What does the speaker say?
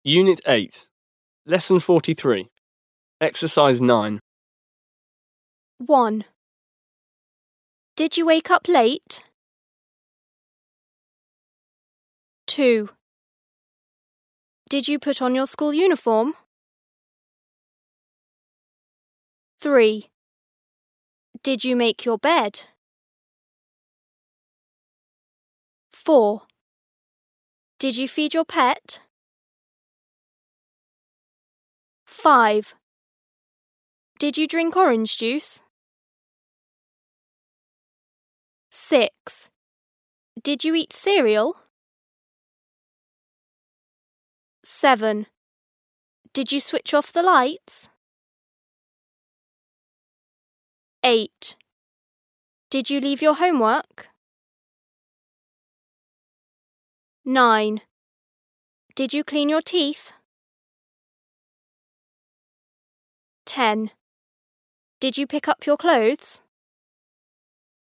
Unit 8, Lesson 43, Exercise 9. 1. Did you wake up late? 2. Did you put on your school uniform? 3. Did you make your bed? 4. Did you feed your pet? 5. Did you drink orange juice? 6. Did you eat cereal? 7. Did you switch off the lights? 8. Did you leave your homework? 9. Did you clean your teeth? 10. Did you pick up your clothes?